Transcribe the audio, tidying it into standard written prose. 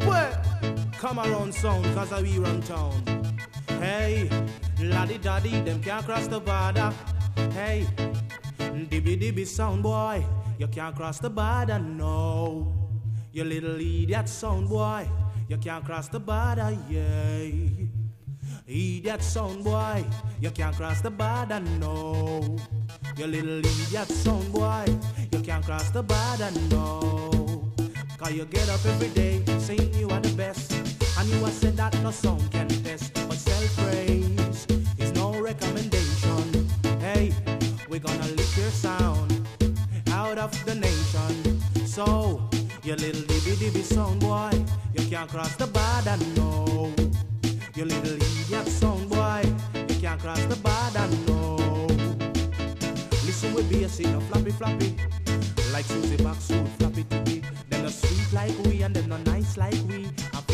Come around sound, cause we run town. Hey, laddie daddy, them can't cross the border. Hey, dibby dibby sound boy, you can't cross the border, no. You little idiot sound boy, you can't cross the border, yeah. Idiot sound boy, you can't cross the border, no. You little idiot sound boy, you can't cross the border, no. Cause you get up every day saying you are the best, and you are said that no sound can test. But self-praise is no recommendation. Hey, we're gonna lift your sound out of the nation. So, you little dibby dibby sound boy, you can't cross the border, no. You little idiot sound boy, you can't cross the border, no. Listen with bass in a floppy floppy, like Susie Backsuit floppy tippy. Them no sweet like we and them no nice like we. And